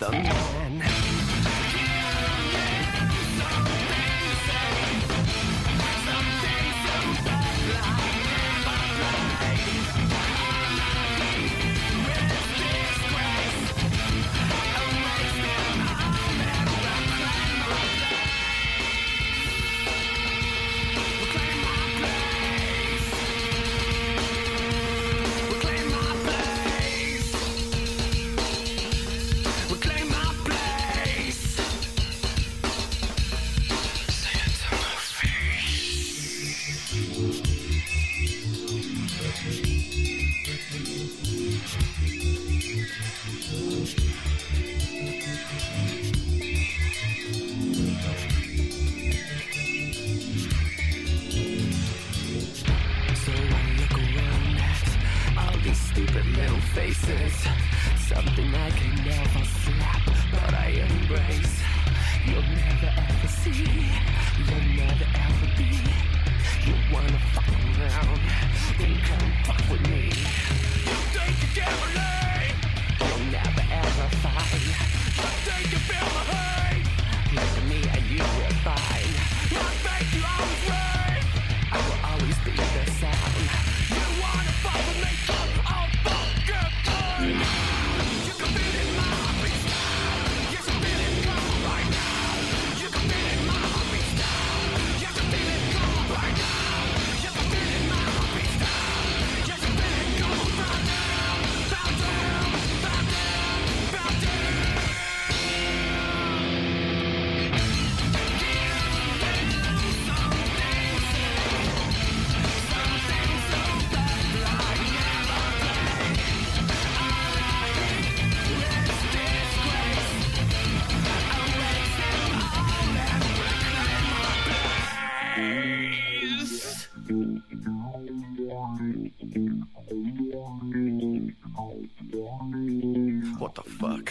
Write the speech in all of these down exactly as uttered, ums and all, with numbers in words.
What the fuck?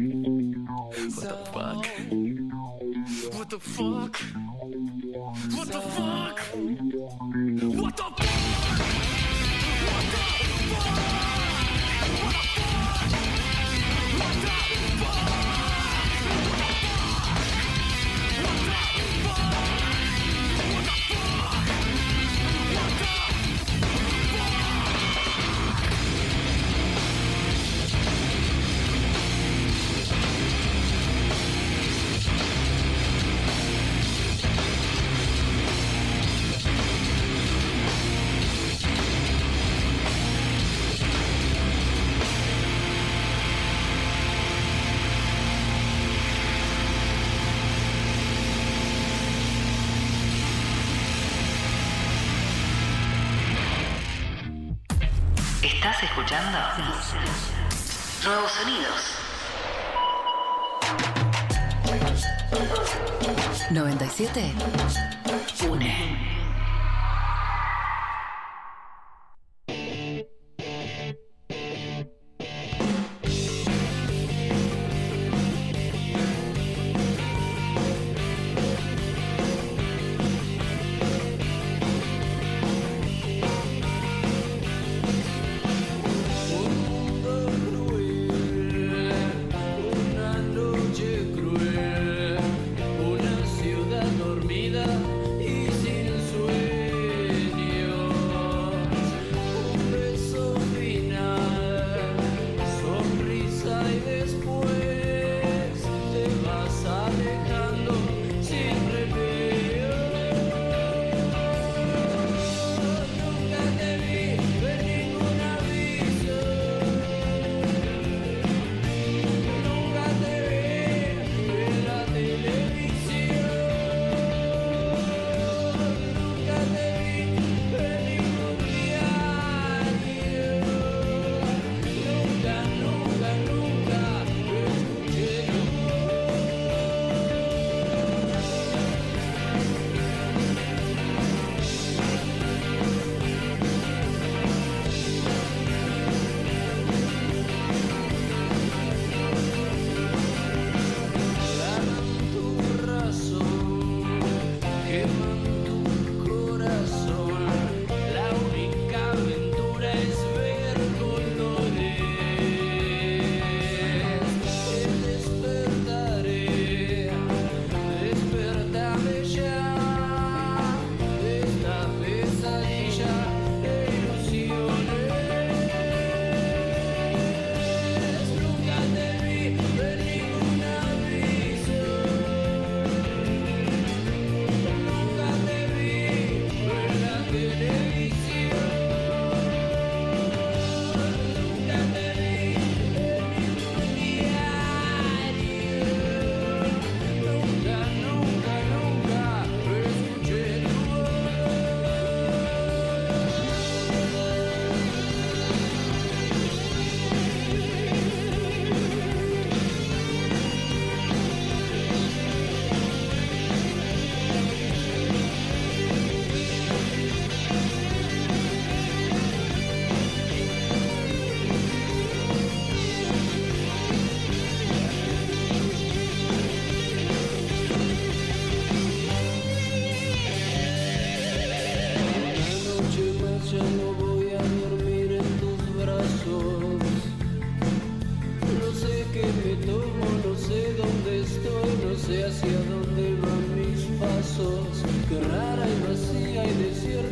What the fuck? What the fuck? What the fuck? What the fuck? ¿Estás escuchando? Nuevos sonidos. noventa y siete. Une. Una ciudad dormida y sin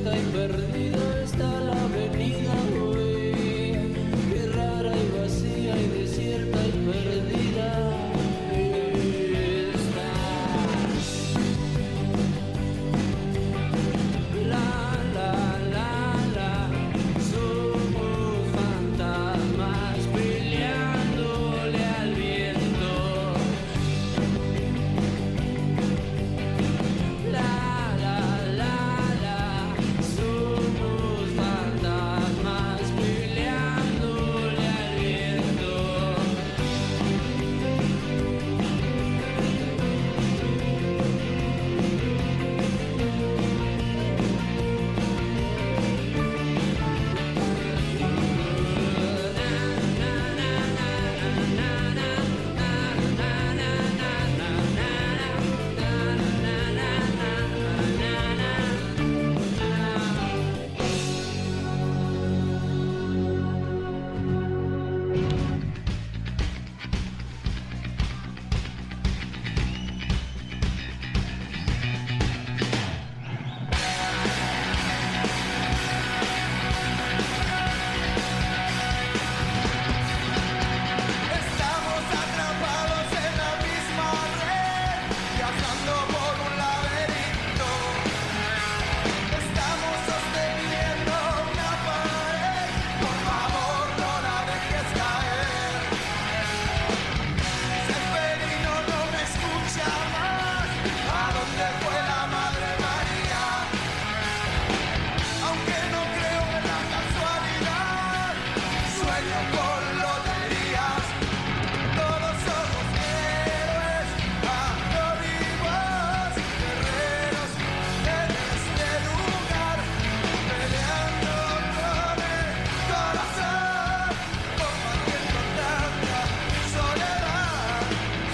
desierta y perdida está la avenida hoy. Qué rara y vacía y desierta y perdida está. La, la, la, la, somos fantasmas peleándole al viento. La, la, la, la, somos fantasmas peleándole al viento. Estamos atrapados en la misma red, viajando por un laberinto. Estamos sosteniendo una pared, por favor no la dejes caer. Seferino no me escucha más, ¿a dónde fue la Madre María? Aunque no creo en la casualidad, sueño con loterías. Todos somos héroes, anónimos, guerreros en este lugar, peleando con el corazón, combatiendo tanta soledad.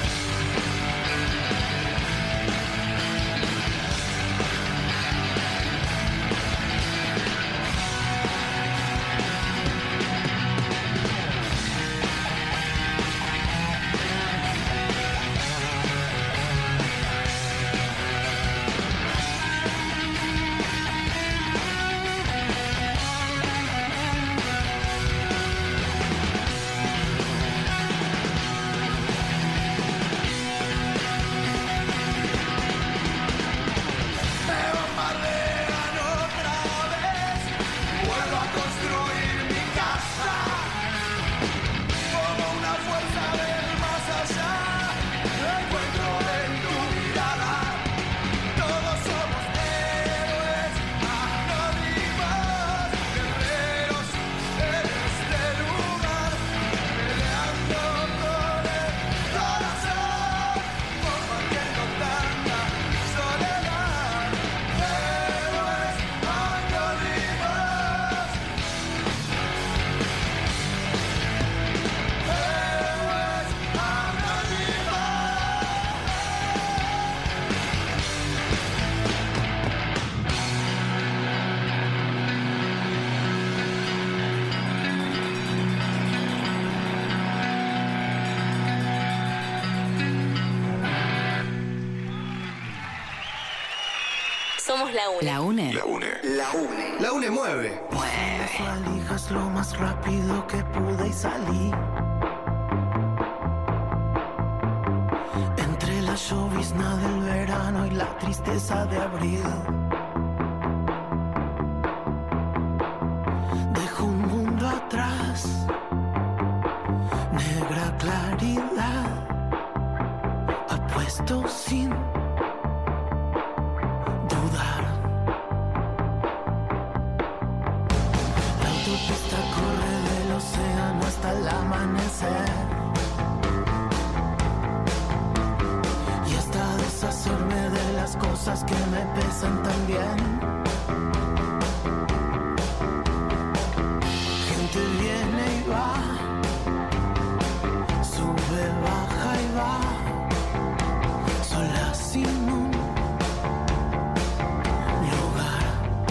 Me bombardean otra vez, vuelvo a construir mi casa, como una fuerza del más allá, encuentro en tu mirada. Todos somos héroes, anónimos, guerreros en este lugar, peleando con el corazón, combatiendo tanta soledad. Héroes, anónimos, héroes, Somos la UNE. La UNE. La UNE. La UNE. La UNE mueve. Las valijas lo más rápido que pude y salí. Entre la llovizna del verano y la tristeza de abril. Dejo un mundo atrás, negra claridad, apuesto sin dudar. La autopista corre del océano hasta el amanecer, y hasta deshacerme de las cosas que me pesan también. Gente viene y va, sube, baja y va, sola sin un lugar.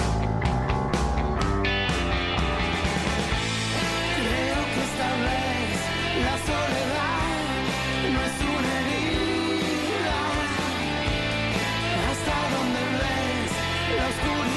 Creo que esta vez la soledad no es una herida. Hasta donde ves la oscuridad.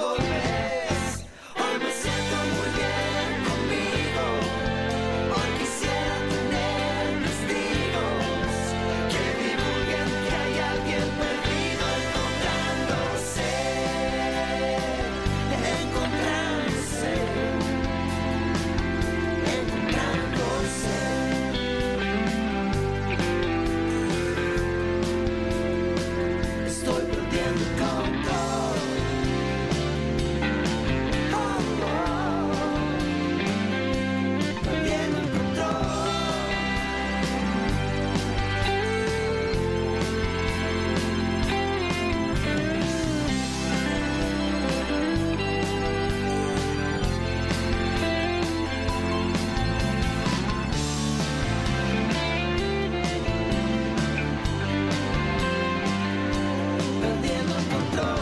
golpes. Hoy me siento muy bien conmigo. Hoy quisiera tener testigos que divulguen que hay alguien perdido encontrándose, encontrándose, encontrándose. Estoy perdiendo el control. Oh, oh. Perdiendo el control. Perdiendo el control.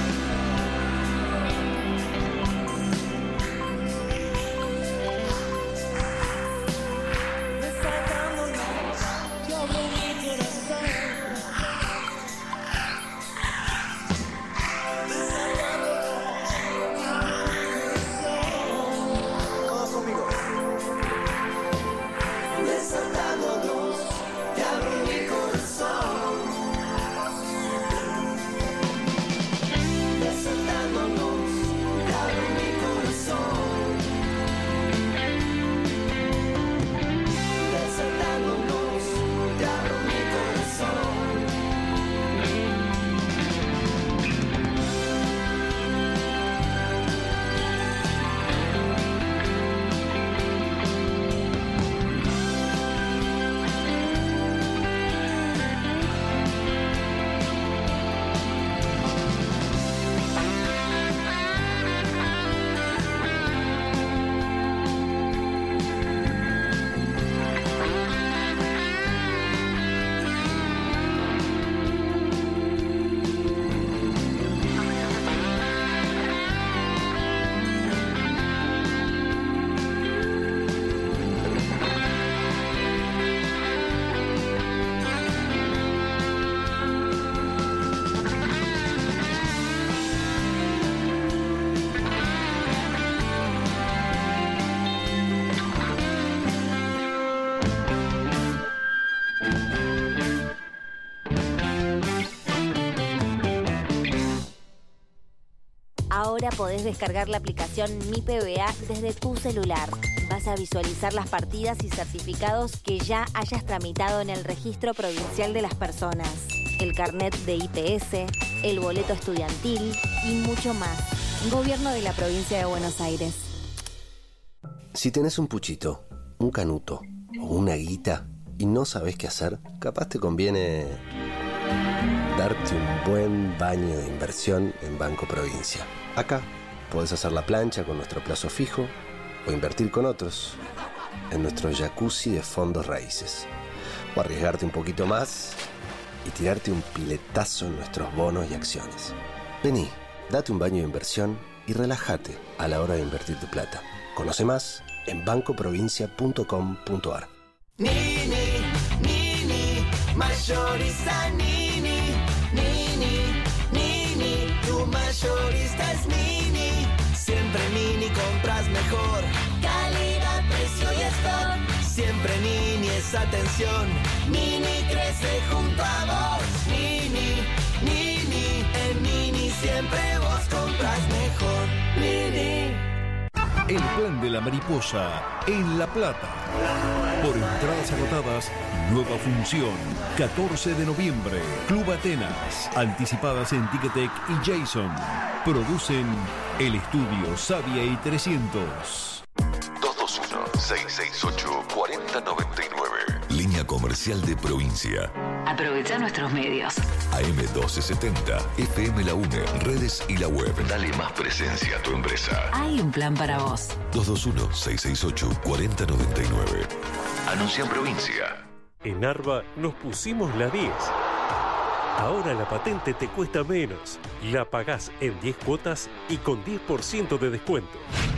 Desatándonos, yo abro mi corazón. Todos conmigo. Desatándonos, te abro mi corazón. Desatándonos, te abro mi corazón. Desatándonos, te abro mi corazón. Ahora podés descargar la aplicación Mi P B A desde tu celular. Vas a visualizar las partidas y certificados que ya hayas tramitado en el Registro Provincial de las Personas, el carnet de I P S, el boleto estudiantil y mucho más. Gobierno de la Provincia de Buenos Aires. Si tenés un puchito, un canuto o una guita y no sabés qué hacer, capaz te conviene darte un buen baño de inversión en Banco Provincia. Acá podés hacer la plancha con nuestro plazo fijo o invertir con otros en nuestro jacuzzi de fondos raíces. O arriesgarte un poquito más y tirarte un piletazo en nuestros bonos y acciones. Vení, date un baño de inversión y relájate a la hora de invertir tu plata. Conoce más en banco provincia punto com punto ar. Nini, Nini, mayorista Nini, Nini, Nini, tu mayorista es Nini. Siempre Nini compras mejor, calidad, precio y stock. Siempre Nini es atención, Nini crece junto a vos. Nini, Nini, en Nini siempre vos compras mejor. Nini. El plan de la mariposa en La Plata. Por entradas agotadas, nueva función. catorce de noviembre, Club Atenas. Anticipadas en Ticketek y Jason. Producen El Estudio Savia y trescientos. dos dos uno, seis seis ocho, cuatro cero nueve nueve. Línea comercial de provincia. Aprovecha nuestros medios. A M doce setenta, F M La UNE, redes y la web. Dale más presencia a tu empresa. Hay un plan para vos. dos dos uno, seis seis ocho, cuatro cero nueve nueve. Anuncia en provincia. En Arba nos pusimos la diez. Ahora la patente te cuesta menos. La pagás en diez cuotas y con diez por ciento de descuento.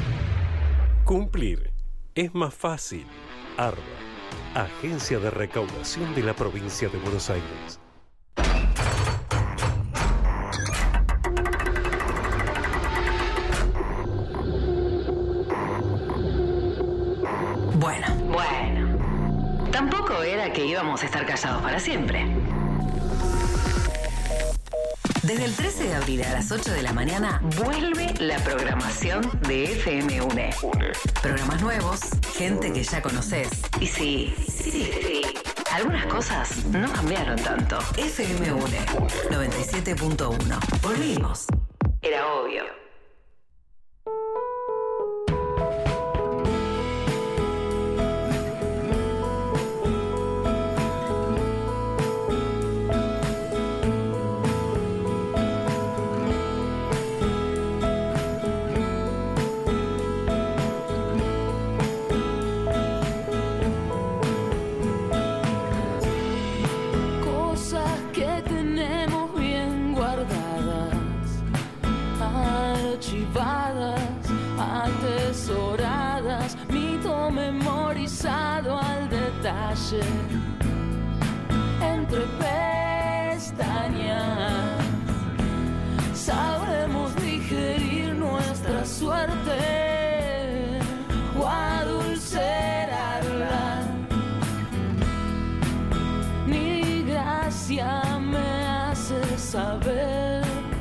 Cumplir es más fácil. Arba, Agencia de Recaudación de la Provincia de Buenos Aires. Bueno, bueno. Tampoco era que íbamos a estar callados para siempre. Desde el trece de abril a las ocho de la mañana vuelve la programación de F M UNE. Programas nuevos, gente que ya conoces. Y sí, sí, sí, algunas cosas no cambiaron tanto. F M UNE noventa y siete punto uno. Volvimos. Era obvio. Atesoradas, mito memorizado al detalle, entre pestañas, sabremos digerir nuestra suerte o adulcerarla. Ni gracia me hace saber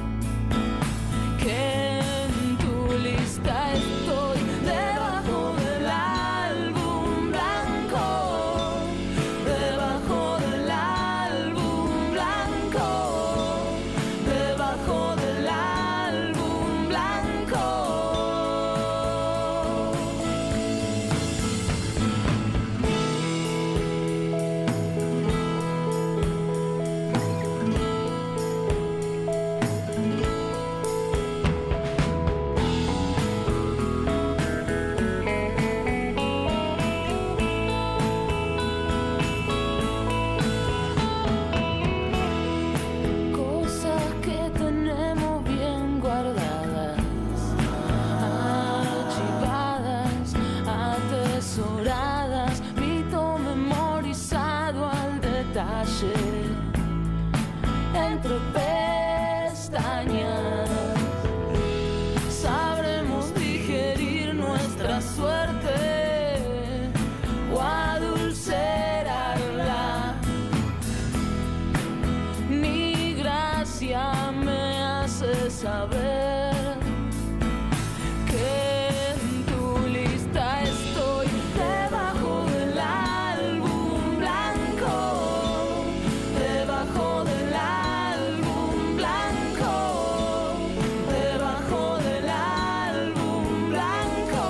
que en tu lista estoy debajo del álbum blanco, debajo del álbum blanco, debajo del álbum blanco. Cosas que tenemos bien guardadas, archivadas, atesoradas, mito memorizado al detalle, entre pestañas, sabremos digerir nuestra suerte o adulcerarla. Ni gracia me hace saber que en tu lista estoy debajo del álbum blanco, debajo del álbum blanco, debajo del álbum blanco.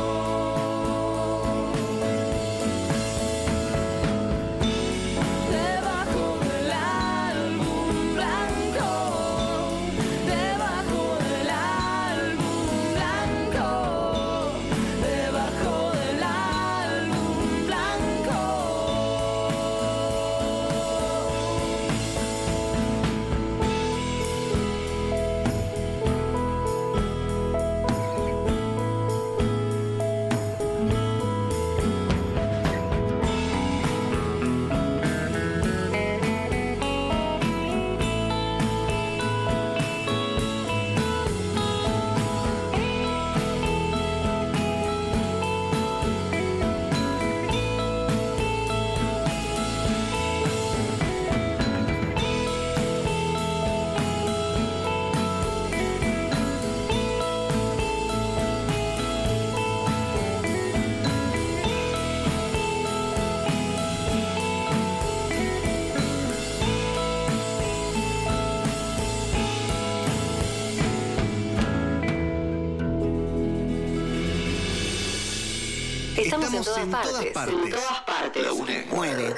Debajo del álbum blanco, debajo del álbum blanco, debajo del álbum blanco. Estamos, Estamos en, todas, en partes. todas partes. En todas partes. La UNE mueve.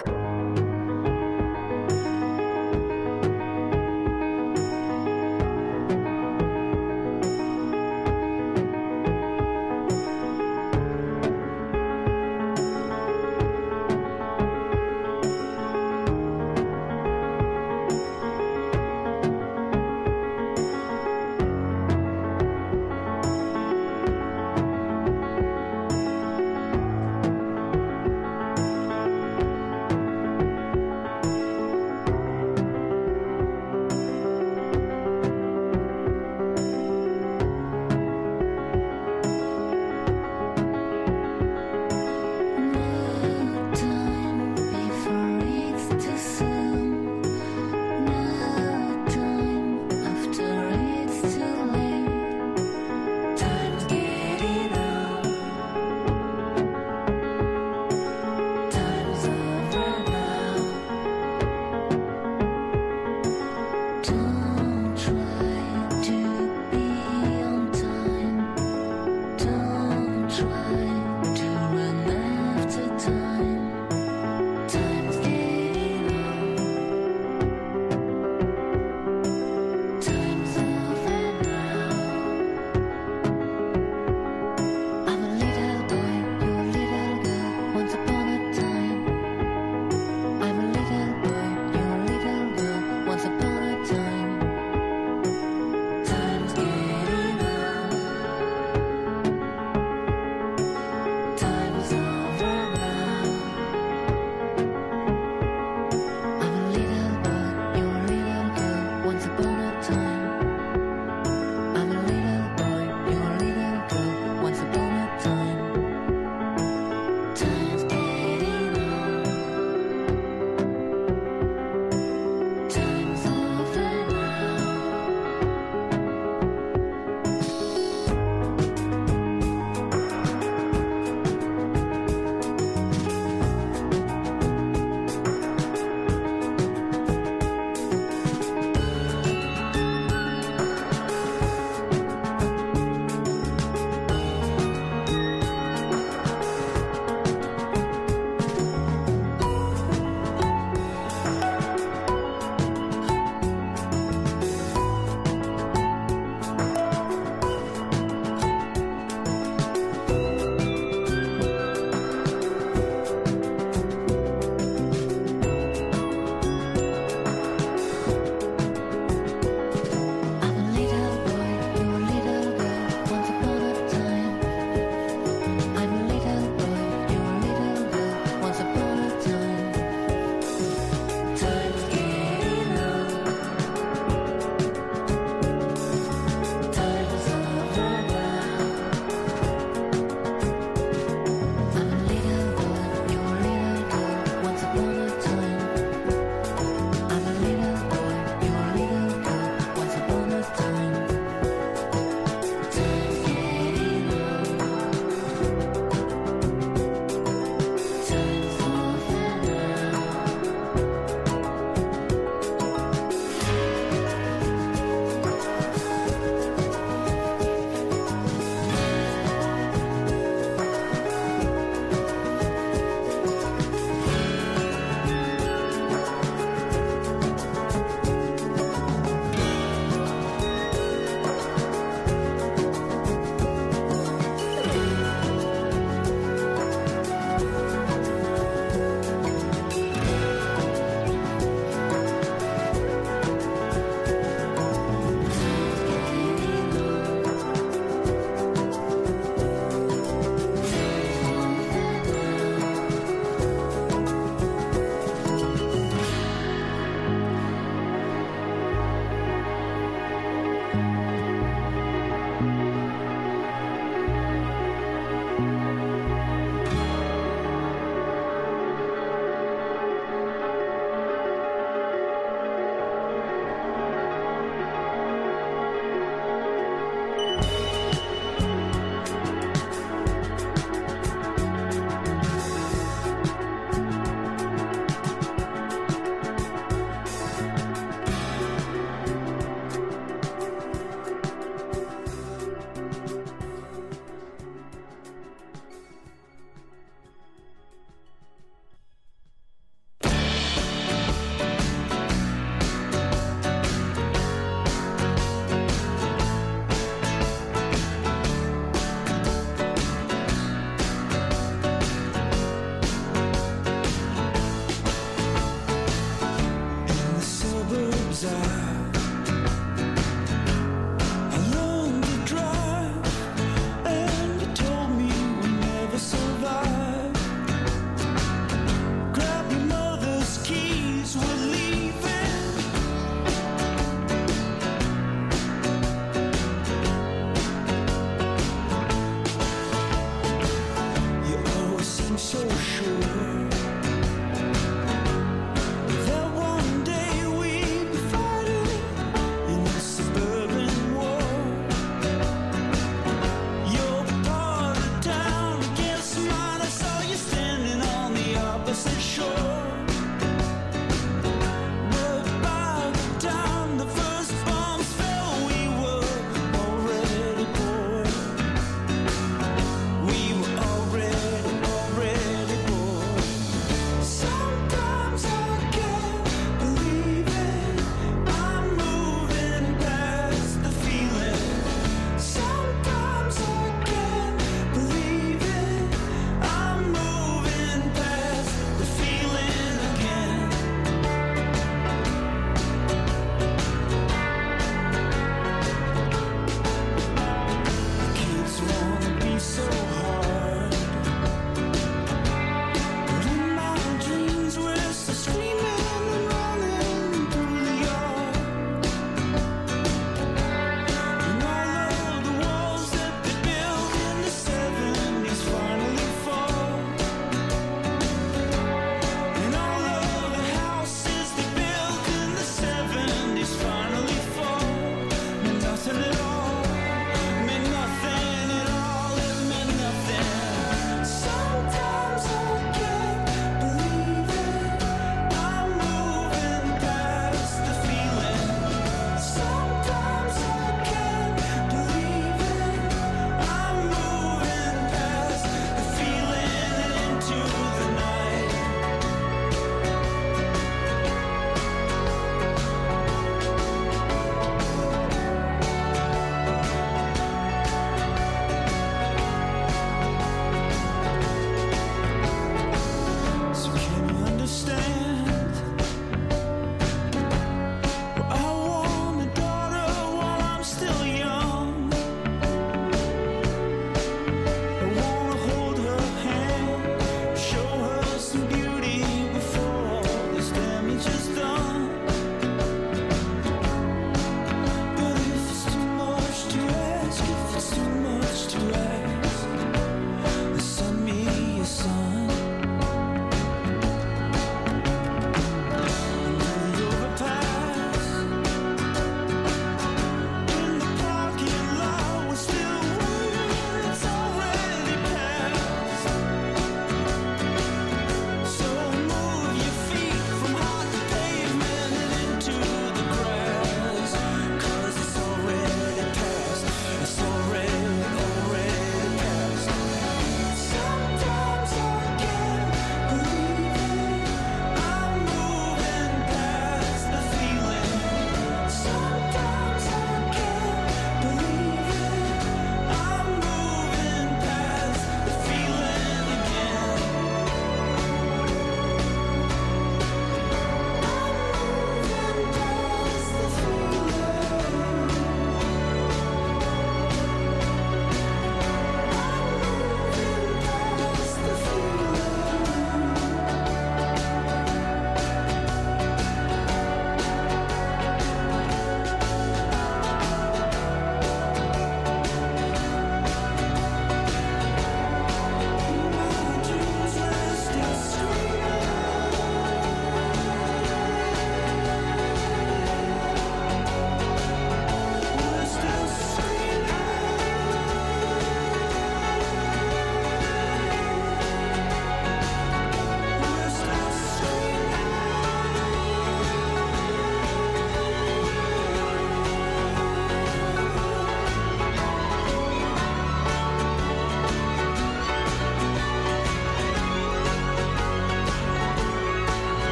so sure that one day we'd be fighting in a suburban war. You're part of the town against mine. I saw you standing on the opposite shore. The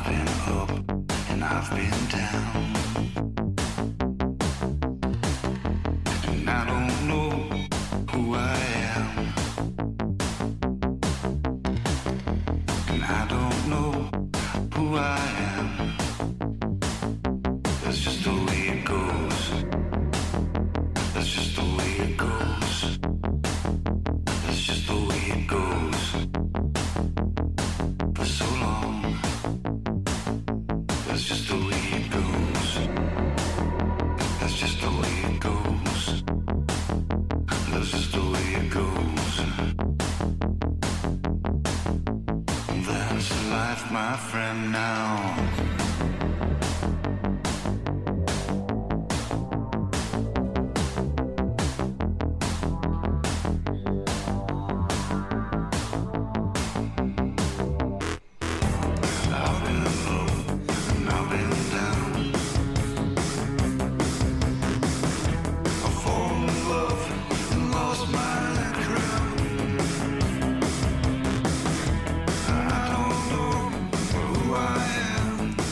Who I am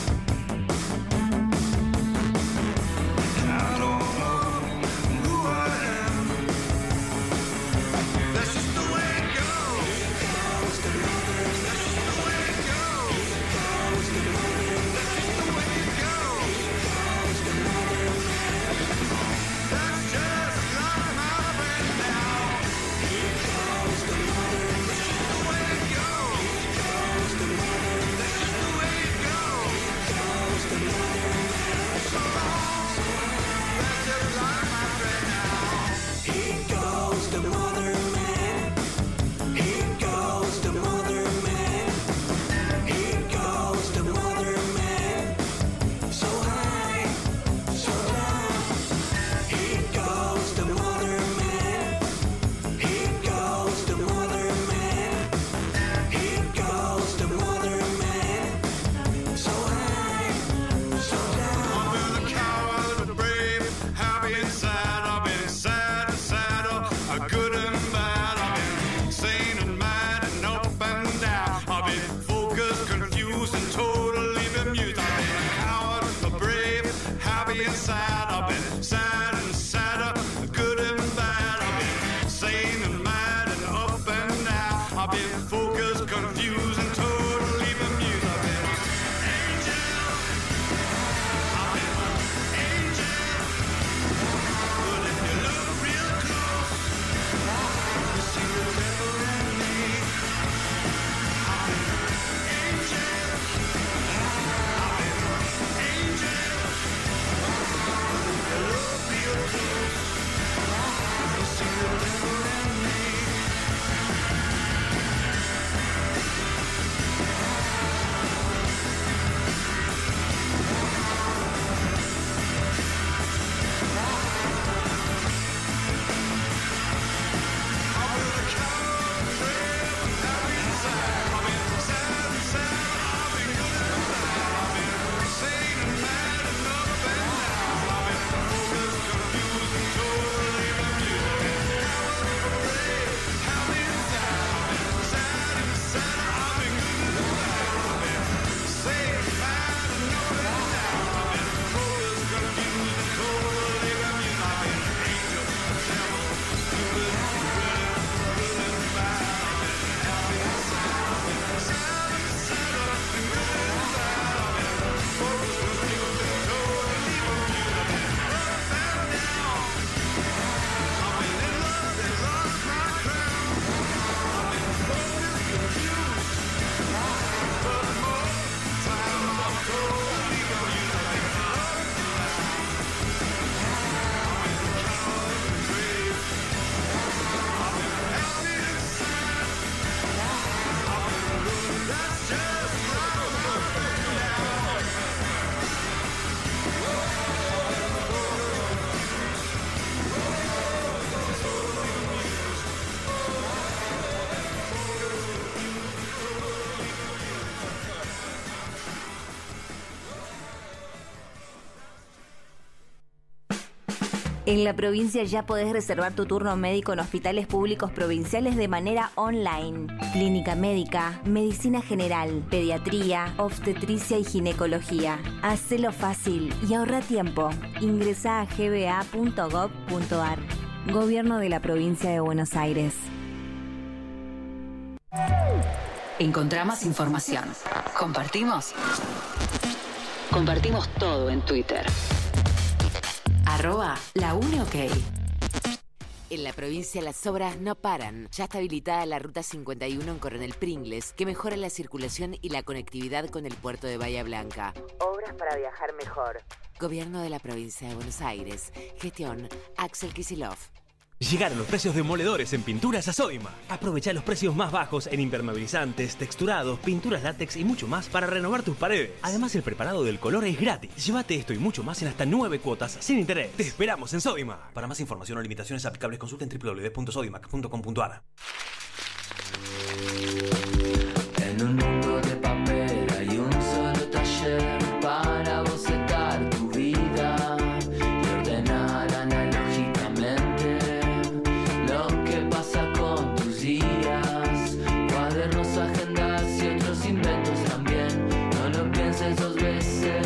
En la provincia ya podés reservar tu turno médico en hospitales públicos provinciales de manera online. Clínica médica, medicina general, pediatría, obstetricia y ginecología. Hacelo fácil y ahorra tiempo. Ingresá a g b a punto gov punto a r. Gobierno de la Provincia de Buenos Aires. Encontrá más información. ¿Compartimos? Compartimos todo en Twitter. Arroba la UNE OK. En la provincia las obras no paran. Ya está habilitada la ruta cincuenta y uno en Coronel Pringles, que mejora la circulación y la conectividad con el puerto de Bahía Blanca. Obras para viajar mejor. Gobierno de la provincia de Buenos Aires. Gestión Axel Kicillof. Llegaron los precios demoledores en Pinturas a Sodima. Aprovecha los precios más bajos en impermeabilizantes, texturados, pinturas látex y mucho más para renovar tus paredes. Además, el preparado del color es gratis. Llévate esto y mucho más en hasta nueve cuotas sin interés. Te esperamos en Sodima. Para más información o limitaciones aplicables, consulta en w w w punto sodimac punto com punto a r. En un mundo de papel hay un solo taller para bocetar tu vida y ordenar analógicamente lo que pasa con tus días. Cuadernos, agendas y otros inventos también. No lo pienses dos veces.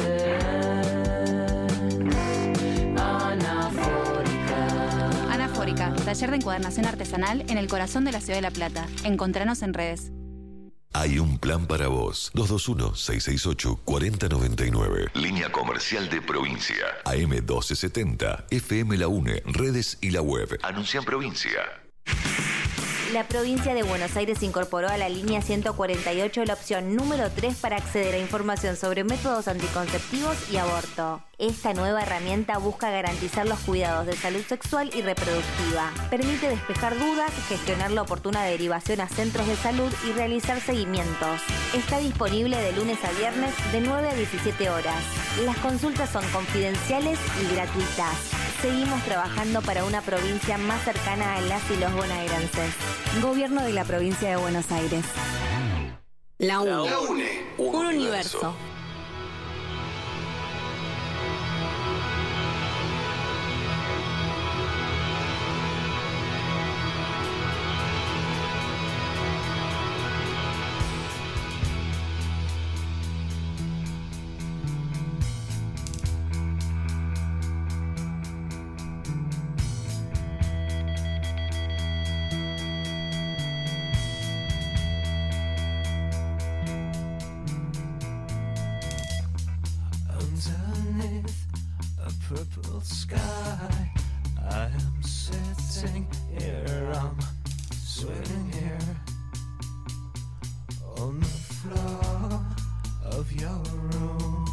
Anafórica. Anafórica, taller de encuadernación artesanal en el corazón de la ciudad de La Plata. Encontranos en redes. Hay un plan para vos. dos dos uno, seis seis ocho, cuatro cero nueve nueve. Línea comercial de provincia. A M doce setenta. F M La UNE. Redes y la web. Anuncia en provincia. La provincia de Buenos Aires incorporó a la línea ciento cuarenta y ocho la opción número tres para acceder a información sobre métodos anticonceptivos y aborto. Esta nueva herramienta busca garantizar los cuidados de salud sexual y reproductiva. Permite despejar dudas, gestionar la oportuna derivación a centros de salud y realizar seguimientos. Está disponible de lunes a viernes de nueve a diecisiete horas. Las consultas son confidenciales y gratuitas. Seguimos trabajando para una provincia más cercana a las y los bonaerenses. Gobierno de la Provincia de Buenos Aires. La UNE. La UNE. Un, Un universo. universo. Underneath a purple sky, I am sitting here, I'm sitting here on the floor of your room.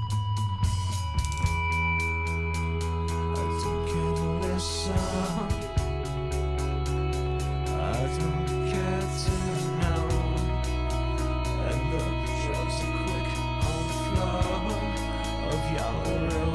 I don't care to listen, I don't care to know, and the drugs are quick on the floor of your room.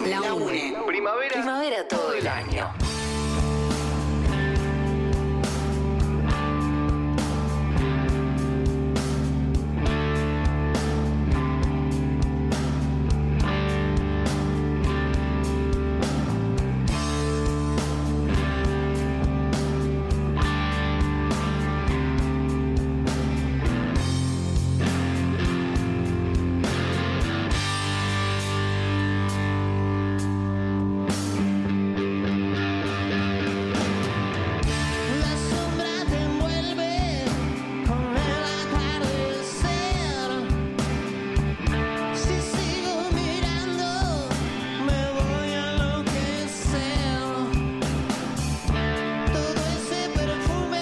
La UNE. Primavera. Primavera todo el año.